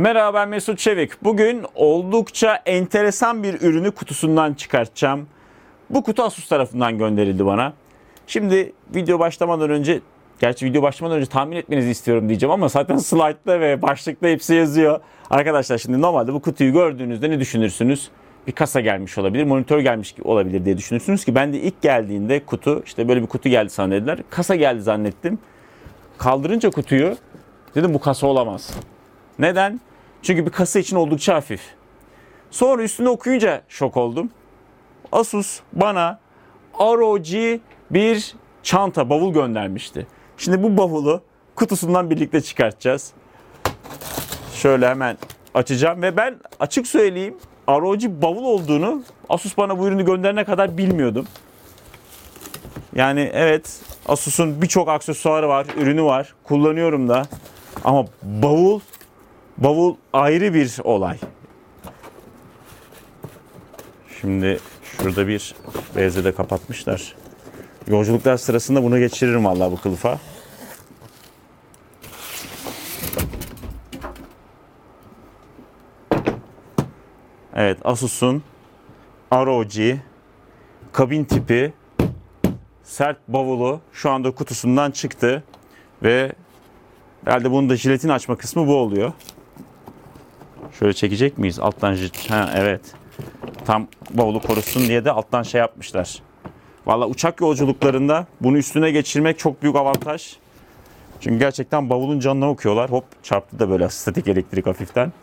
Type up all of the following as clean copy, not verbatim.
Merhaba, ben Mesut Çevik. Bugün oldukça enteresan bir ürünü kutusundan çıkartacağım. Bu kutu Asus tarafından gönderildi bana. Şimdi video başlamadan önce tahmin etmenizi istiyorum diyeceğim ama zaten slaytta ve başlıkta hepsi yazıyor. Arkadaşlar şimdi normalde bu kutuyu gördüğünüzde ne düşünürsünüz? Bir kasa gelmiş olabilir, monitör gelmiş olabilir diye düşünürsünüz ki ben de ilk geldiğinde kutu, işte böyle bir kutu geldi zannediler. Kasa geldi zannettim. Kaldırınca kutuyu dedim bu kasa olamaz. Neden? Çünkü bir kasa için oldukça hafif. Sonra üstüne okuyunca şok oldum. Asus bana ROG bir çanta, bavul göndermişti. Şimdi bu bavulu kutusundan birlikte çıkartacağız. Şöyle hemen açacağım ve ben açık söyleyeyim ROG bavul olduğunu Asus bana bu ürünü gönderene kadar bilmiyordum. Yani evet, Asus'un birçok aksesuarı var, ürünü var. Kullanıyorum da. Ama bavul ayrı bir olay. Şimdi şurada bir bezle de kapatmışlar. Yolculuklar sırasında bunu geçiririm vallahi bu kılıfa. Evet, Asus'un ROG kabin tipi sert bavulu şu anda kutusundan çıktı ve herhalde bunun da jiletin açma kısmı bu oluyor. Şöyle çekecek miyiz? Alttan evet. Tam bavulu korusun diye de alttan şey yapmışlar. Vallahi uçak yolculuklarında bunu üstüne geçirmek çok büyük avantaj. Çünkü gerçekten bavulun canına okuyorlar. Hop, çarptı da böyle statik elektrik hafiften.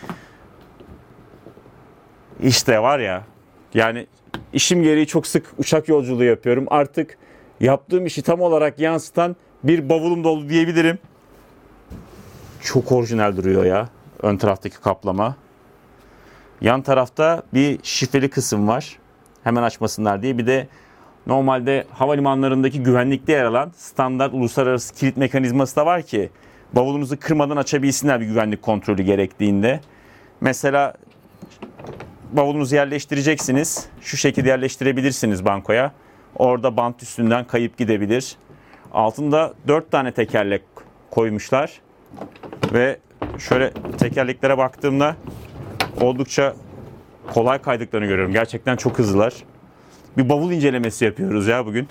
İşte var ya, yani işim gereği çok sık uçak yolculuğu yapıyorum. Artık yaptığım işi tam olarak yansıtan bir bavulum dolu diyebilirim. Çok orijinal duruyor ya ön taraftaki kaplama. Yan tarafta bir şifreli kısım var. Hemen açmasınlar diye. Bir de normalde havalimanlarındaki güvenlikte yer alan standart uluslararası kilit mekanizması da var ki bavulunuzu kırmadan açabilsinler bir güvenlik kontrolü gerektiğinde. Mesela bavulunuzu yerleştireceksiniz. Şu şekilde yerleştirebilirsiniz bankoya. Orada bant üstünden kayıp gidebilir. Altında 4 tane tekerlek koymuşlar. Ve şöyle tekerleklere baktığımda oldukça kolay kaydıklarını görüyorum. Gerçekten çok hızlılar. Bir bavul incelemesi yapıyoruz ya bugün.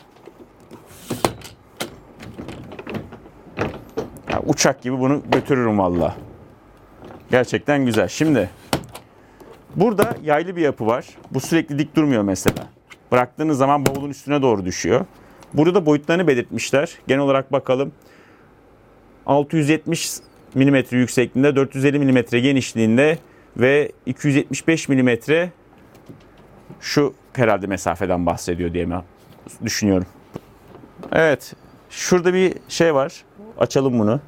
Ya, uçak gibi bunu götürürüm valla. Gerçekten güzel. Şimdi burada yaylı bir yapı var. Bu sürekli dik durmuyor mesela. Bıraktığınız zaman bavulun üstüne doğru düşüyor. Burada da boyutlarını belirtmişler. Genel olarak bakalım. 670 mm yüksekliğinde, 450 mm genişliğinde ve 275 mm şu herhalde mesafeden bahsediyor diye mi düşünüyorum. Evet. Şurada bir şey var. Açalım bunu.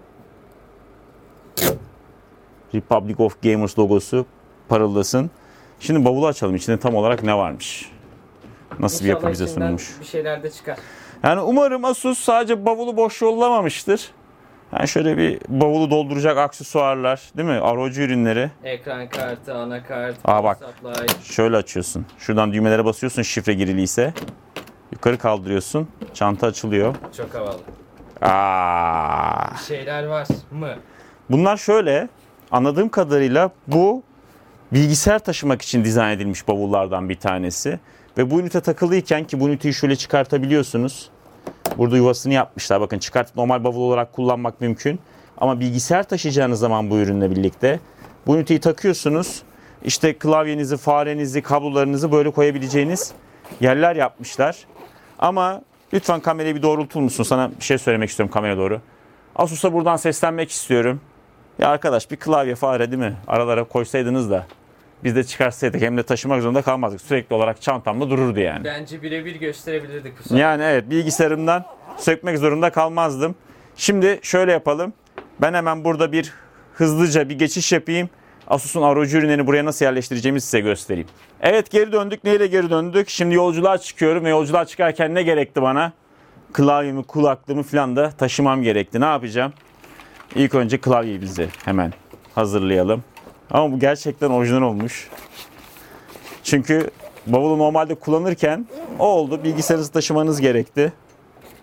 Republic of Gamers logosu parıldasın. Şimdi bavulu açalım. İçinde tam olarak ne varmış? Nasıl bir yapı bize sunulmuş? Bir şeyler de çıkar. Yani umarım Asus sadece bavulu boş yollamamıştır. Yani şöyle bir bavulu dolduracak aksesuarlar, değil mi? ROG ürünleri. Ekran kartı, anakart, bak. supply. Şöyle açıyorsun. Şuradan düğmelere basıyorsun şifre giriliyse. Yukarı kaldırıyorsun. Çanta açılıyor. Çok havalı. Aa. Bir şeyler var mı? Bunlar şöyle. Anladığım kadarıyla bu bilgisayar taşımak için dizayn edilmiş bavullardan bir tanesi. Ve bu ünite takılıyken ki bu üniteyi şöyle çıkartabiliyorsunuz. Burada yuvasını yapmışlar. Bakın, çıkartıp normal bavul olarak kullanmak mümkün. Ama bilgisayar taşıyacağınız zaman bu ürünle birlikte bu üniteyi takıyorsunuz. İşte klavyenizi, farenizi, kablolarınızı böyle koyabileceğiniz yerler yapmışlar. Ama lütfen kamerayı bir doğrultur musun? Sana bir şey söylemek istiyorum kameraya doğru. Asus'a buradan seslenmek istiyorum. Ya arkadaş, bir klavye, fare değil mi? Aralara koysaydınız da biz de çıkarsaydık, hem de taşımak zorunda kalmazdık. Sürekli olarak çantamda dururdu yani. Bence birebir gösterebilirdik bu sefer. Yani evet, bilgisayarımdan sökmek zorunda kalmazdım. Şimdi şöyle yapalım. Ben hemen burada hızlıca bir geçiş yapayım. Asus'un ROG ürünlerini buraya nasıl yerleştireceğimizi size göstereyim. Evet, geri döndük. Neyle geri döndük? Şimdi yolculuğa çıkıyorum ve yolculuğa çıkarken ne gerekti bana? Klavyemi, kulaklığımı falan da taşımam gerekti. Ne yapacağım? İlk önce klavyeyi bize hemen hazırlayalım. Ama bu gerçekten orijinal olmuş. Çünkü bavulu normalde kullanırken o oldu. Bilgisayarınızı taşımanız gerekti.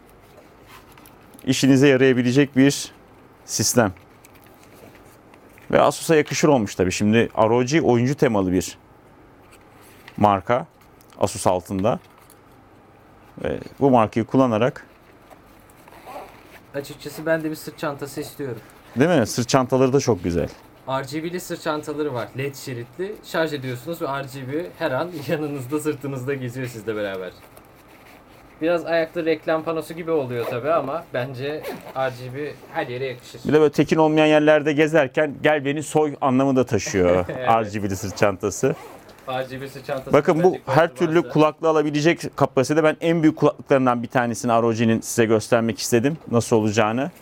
İşinize yarayabilecek bir sistem. Ve Asus'a yakışır olmuş tabii. Şimdi ROG oyuncu temalı bir marka. Asus altında. Ve bu markayı kullanarak, Açıkçası ben de bir sırt çantası istiyorum. değil mi? Sırt çantaları da çok güzel. RGB'li sırt çantaları var. LED şeritli. Şarj ediyorsunuz ve RGB her an yanınızda, sırtınızda geziyor sizle beraber. Biraz ayakta reklam panosu gibi oluyor tabi ama bence RGB her yere yakışır. Bir de böyle tekin olmayan yerlerde gezerken gel beni soy anlamı da taşıyor Evet. RGB'li sırt çantası. RGB sırt çantası. Bakın bu bence her koştu türlü varsa. kulaklığı alabilecek kapasitede. Ben en büyük kulaklıklarından bir tanesini ROG'nin size göstermek istedim. Nasıl olacağını.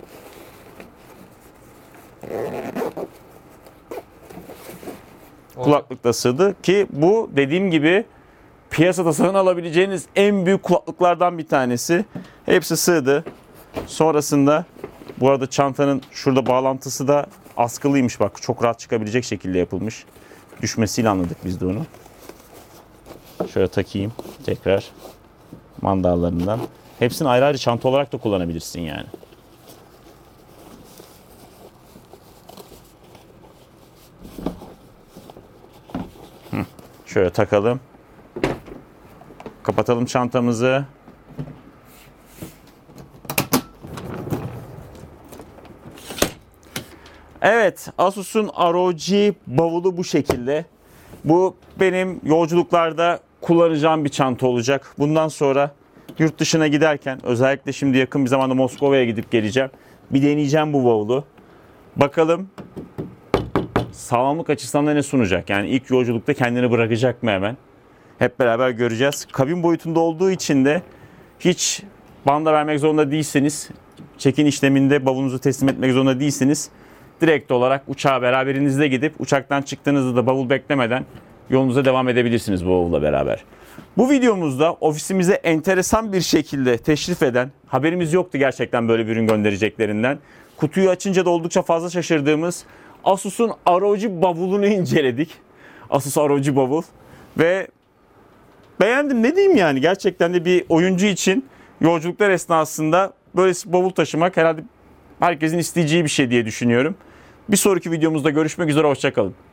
Kulaklık da sığdı ki bu dediğim gibi piyasada satın alabileceğiniz en büyük kulaklıklardan bir tanesi. Hepsi sığdı. Sonrasında bu arada çantanın şurada bağlantısı da askılıymış, bak çok rahat çıkabilecek şekilde yapılmış. Düşmesiyle anladık biz de onu. Şöyle takayım tekrar mandallarından. Hepsini ayrı ayrı çanta olarak da kullanabilirsin yani. Şöyle takalım. Kapatalım çantamızı. Evet, Asus'un ROG bavulu bu şekilde. Bu benim yolculuklarda kullanacağım bir çanta olacak. Bundan sonra yurt dışına giderken, özellikle şimdi yakın bir zamanda Moskova'ya gidip geleceğim. Bir deneyeceğim bu bavulu. Bakalım sağlamlık açısından da ne sunacak? Yani ilk yolculukta kendini bırakacak mı hemen? Hep beraber göreceğiz. Kabin boyutunda olduğu için de hiç banda vermek zorunda değilseniz, check-in işleminde bavulunuzu teslim etmek zorunda değilsiniz. Direkt olarak uçağa beraberinizde gidip uçaktan çıktığınızda da bavul beklemeden yolunuza devam edebilirsiniz bu bavulla beraber. Bu videomuzda ofisimize enteresan bir şekilde teşrif eden, haberimiz yoktu gerçekten böyle bir ürün göndereceklerinden. Kutuyu açınca da oldukça fazla şaşırdığımız Asus'un ROG bavulunu inceledik. Asus ROG bavul. Ve beğendim, ne diyeyim yani, gerçekten de bir oyuncu için yolculuklar esnasında böyle bavul taşımak herhalde herkesin isteyeceği bir şey diye düşünüyorum. Bir sonraki videomuzda görüşmek üzere, hoşça kalın.